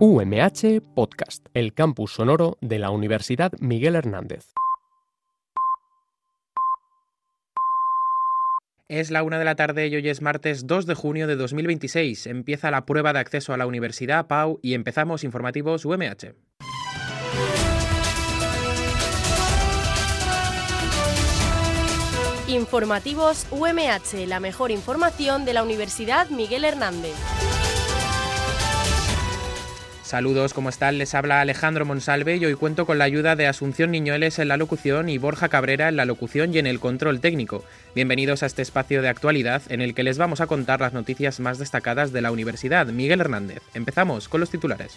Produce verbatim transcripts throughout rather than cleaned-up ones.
U M H Podcast, el campus sonoro de la Universidad Miguel Hernández. Es la una de la tarde y hoy es martes dos de junio de dos mil veintiséis. Empieza la prueba de acceso a la Universidad P A U y empezamos informativos U M H. Informativos U M H, la mejor información de la Universidad Miguel Hernández. Saludos, ¿cómo están? Les habla Alejandro Monsalve y hoy cuento con la ayuda de Asunción Niñoles en la locución y Borja Cabrera en la locución y en el control técnico. Bienvenidos a este espacio de actualidad en el que les vamos a contar las noticias más destacadas de la Universidad Miguel Hernández. Empezamos con los titulares.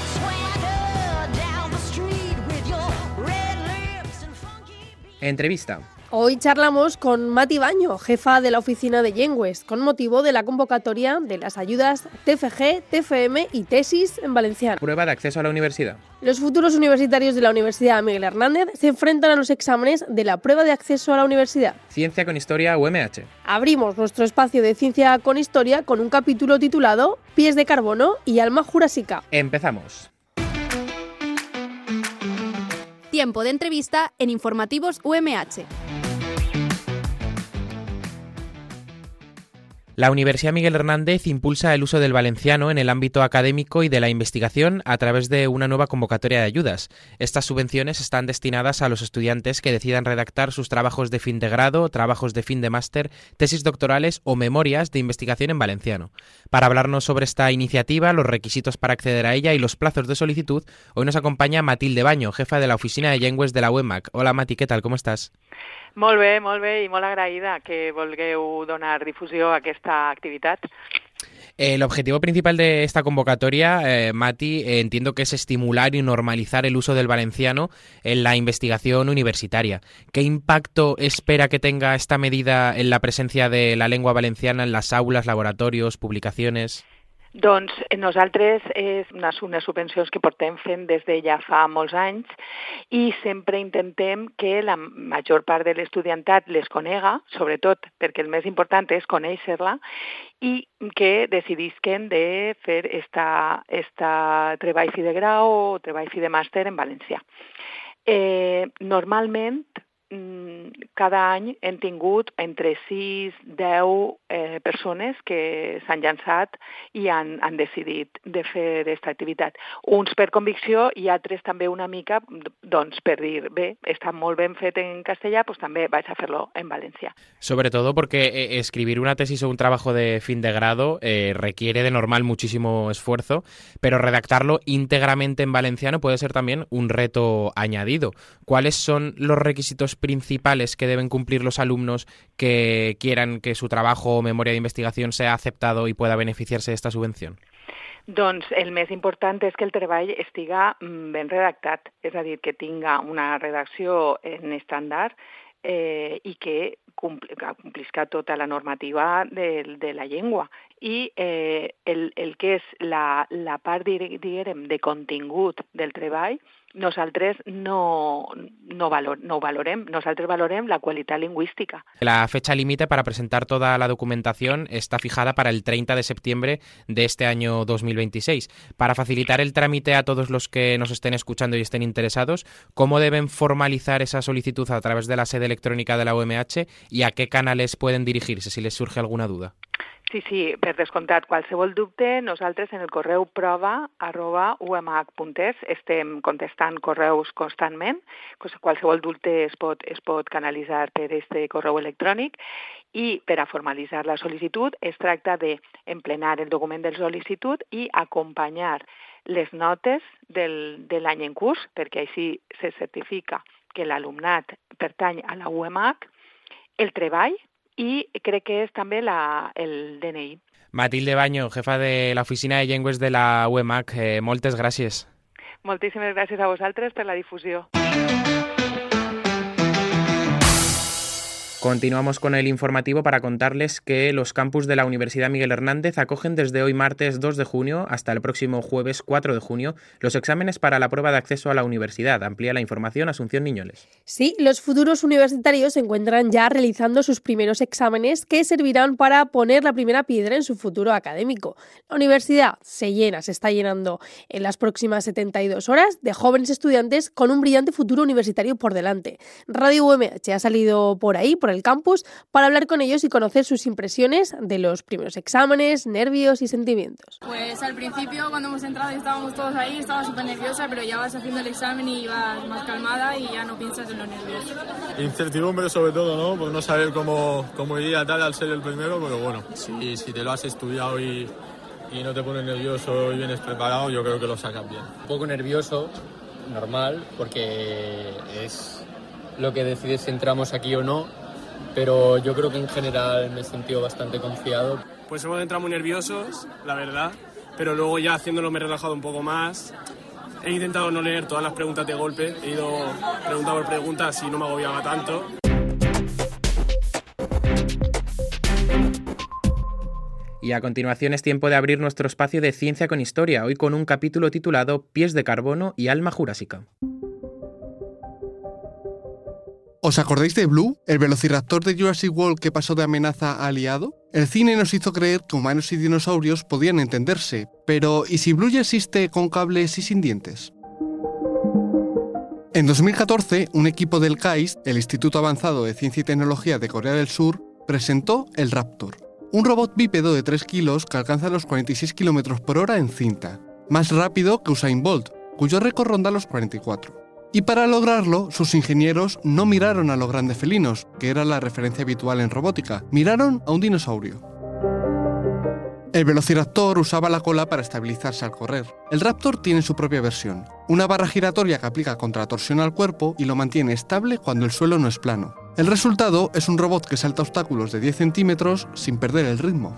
Entrevista. Hoy charlamos con Mati Baño, jefa de la oficina de Llengües, con motivo de la convocatoria de las ayudas T F G, T F M y tesis en valenciano. Prueba de acceso a la universidad. Los futuros universitarios de la Universidad Miguel Hernández se enfrentan a los exámenes de la prueba de acceso a la universidad. Ciencia con Historia U M H. Abrimos nuestro espacio de Ciencia con Historia con un capítulo titulado Pies de carbono y alma jurásica. Empezamos. Tiempo de entrevista en Informativos U M H. La Universidad Miguel Hernández impulsa el uso del valenciano en el ámbito académico y de la investigación a través de una nueva convocatoria de ayudas. Estas subvenciones están destinadas a los estudiantes que decidan redactar sus trabajos de fin de grado, trabajos de fin de máster, tesis doctorales o memorias de investigación en valenciano. Para hablarnos sobre esta iniciativa, los requisitos para acceder a ella y los plazos de solicitud, hoy nos acompaña Matilde Baño, jefa de la oficina de Llengües de la U E M A C. Hola Mati, ¿qué tal? ¿Cómo estás? Molt bé, molt bé i molt agraïda que vulgueu donar difusió a aquesta activitat. El objetivo principal de esta convocatoria, eh, Mati, eh, entiendo que es estimular y normalizar el uso del valenciano en la investigación universitaria. ¿Qué impacto espera que tenga esta medida en la presencia de la lengua valenciana en las aulas, laboratorios, publicaciones? Doncs nosaltres és unes, unes subvencions que portem fent des de ja fa molts anys i sempre intentem que la major part de l'estudiantat les conega, sobretot perquè el més important és conèixer-la i que decidisquen de fer esta, esta treball fi de grau o treball fi de màster en valencià. Eh, normalment, cada any hem tingut entre sis i deu eh, persones que s'han llançat i han, han decidit de fer aquesta activitat. Uns per convicció i altres també una mica doncs, per dir, bé, està molt ben fet en castellà, doncs també vaig a fer-lo en valencià. Sobre todo porque eh, escribir una tesis o un trabajo de fin de grado eh, requiere de normal muchísimo esfuerzo, pero redactarlo íntegramente en valenciano puede ser también un reto añadido. ¿Cuáles son los requisitos principales que deben cumplir los alumnos que quieran que su trabajo o memoria de investigación sea aceptado y pueda beneficiarse de esta subvención? Doncs el més important és que el treball estiga ben redactat, és a dir, que tinga una redacció en estàndard eh, i que complisca tota la normativa de, de la llengua. I eh, el, el que és la, la part, diguem, de contingut del treball, nosaltres no, no, valor, no valorem, nosaltres valorem la qualitat lingüística. La fecha límite para presentar toda la documentación está fijada para el treinta de septiembre de este año dos mil veintiséis. Para facilitar el trámite a todos los que nos estén escuchando y estén interesados, ¿cómo deben formalizar esa solicitud a través de la sede electrónica de la U M H y a qué canales pueden dirigirse si les surge alguna duda? Sí, sí, per descomptat, qualsevol dubte, nosaltres en el correu prova arroba u m h punt es estem contestant correus constantment, qualsevol dubte es pot, es pot canalitzar per este correu electrònic i per a formalitzar la sol·licitud es tracta d'emplenar el document de sol·licitud i acompanyar les notes del, de l'any en curs, perquè així se certifica que l'alumnat pertany a la U M A C, el treball, y creo que es también la, el D N I. Matilde Baño, jefa de la oficina de Llengües de la U M A C, eh, moltes gràcies. Moltíssimes gràcies a vosaltres per la difusió. Continuamos con el informativo para contarles que los campus de la Universidad Miguel Hernández acogen desde hoy martes dos de junio hasta el próximo jueves cuatro de junio los exámenes para la prueba de acceso a la universidad. Amplía la información Asunción Niñoles. Sí, los futuros universitarios se encuentran ya realizando sus primeros exámenes que servirán para poner la primera piedra en su futuro académico. La universidad se llena, se está llenando en las próximas setenta y dos horas de jóvenes estudiantes con un brillante futuro universitario por delante. Radio U M H ha salido por ahí, por el campus, para hablar con ellos y conocer sus impresiones de los primeros exámenes, nervios y sentimientos. Pues al principio, cuando hemos entrado y estábamos todos ahí, estaba súper nerviosa, pero ya vas haciendo el examen y vas más calmada y ya no piensas en los nervios. Incertidumbre sobre todo, ¿no? Por no saber cómo, cómo iría tal al ser el primero, pero bueno, si, si te lo has estudiado y, y no te pones nervioso y vienes preparado, yo creo que lo sacas bien. Un poco nervioso, normal, porque es lo que decide si entramos aquí o no, pero yo creo que en general me he sentido bastante confiado. Pues hemos entrado muy nerviosos, la verdad, pero luego ya haciéndolo me he relajado un poco más. He intentado no leer todas las preguntas de golpe, he ido pregunta por pregunta, así no me agobiaba tanto. Y a continuación es tiempo de abrir nuestro espacio de Ciencia con Historia, hoy con un capítulo titulado Pies de carbono y alma jurásica. ¿Os acordáis de Blue, el velociraptor de Jurassic World que pasó de amenaza a aliado? El cine nos hizo creer que humanos y dinosaurios podían entenderse, pero ¿y si Blue ya existe con cables y sin dientes? En dos mil catorce, un equipo del C A I S, el Instituto Avanzado de Ciencia y Tecnología de Corea del Sur, presentó el Raptor, un robot bípedo de tres kilos que alcanza los cuarenta y seis kilómetros por hora en cinta, más rápido que Usain Bolt, cuyo récord ronda los cuarenta y cuatro. Y para lograrlo, sus ingenieros no miraron a los grandes felinos, que era la referencia habitual en robótica, miraron a un dinosaurio. El velociraptor usaba la cola para estabilizarse al correr. El Raptor tiene su propia versión, una barra giratoria que aplica contratorsión al cuerpo y lo mantiene estable cuando el suelo no es plano. El resultado es un robot que salta obstáculos de diez centímetros sin perder el ritmo.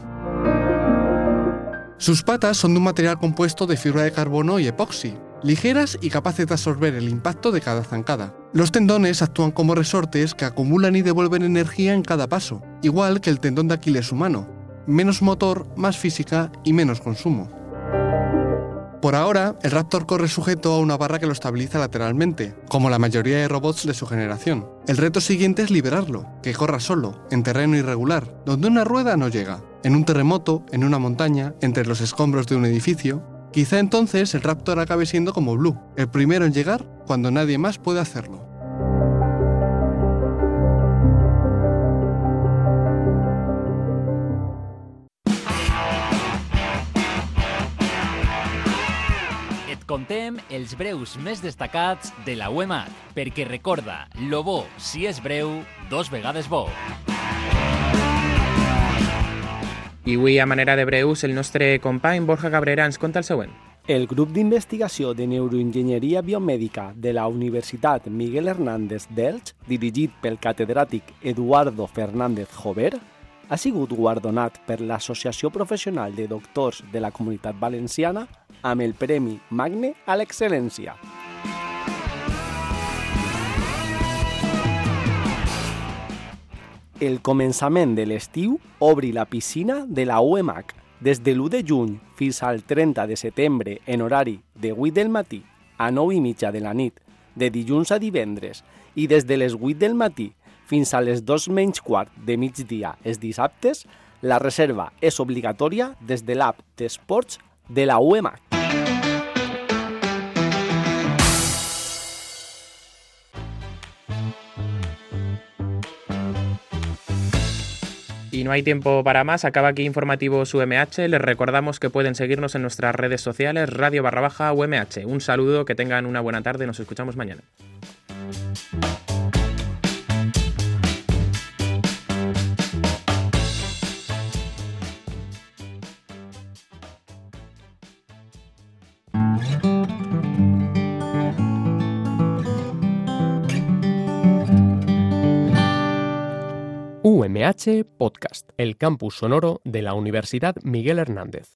Sus patas son de un material compuesto de fibra de carbono y epoxi, ligeras y capaces de absorber el impacto de cada zancada. Los tendones actúan como resortes que acumulan y devuelven energía en cada paso, igual que el tendón de Aquiles humano. Menos motor, más física y menos consumo. Por ahora, el Raptor corre sujeto a una barra que lo estabiliza lateralmente, como la mayoría de robots de su generación. El reto siguiente es liberarlo, que corra solo, en terreno irregular, donde una rueda no llega, en un terremoto, en una montaña, entre los escombros de un edificio. Quizá entonces el Raptor acabe siendo como Blue, el primero en llegar cuando nadie más puede hacerlo. Et contem els breus més destacats de la U E M A T, perquè recorda, lo bo, si és breu, dos vegades bo. I avui, a manera de breus, el nostre company Borja Cabrera ens conta el següent. El grup d'investigació de neuroenginyeria biomèdica de la Universitat Miguel Hernández d'Elx, dirigit pel catedràtic Eduardo Fernández Jover, ha sigut guardonat per l'Associació Professional de Doctors de la Comunitat Valenciana amb el Premi Magne a l'Excel·lència. El començament de l'estiu obri la piscina de la U E M A C. Des de l'u de juny fins al trenta de setembre en horari de vuit del matí a nou i mitja de la nit, de dilluns a divendres, i des de les vuit del matí fins a les dos menys quart de migdia els dissabtes, la reserva és obligatòria des de l'app d'esports de la U E M A C. Y no hay tiempo para más, acaba aquí Informativos U M H. Les recordamos que pueden seguirnos en nuestras redes sociales, radio barra baja U M H. Un saludo, que tengan una buena tarde, nos escuchamos mañana. U M H Podcast, el campus sonoro de la Universidad Miguel Hernández.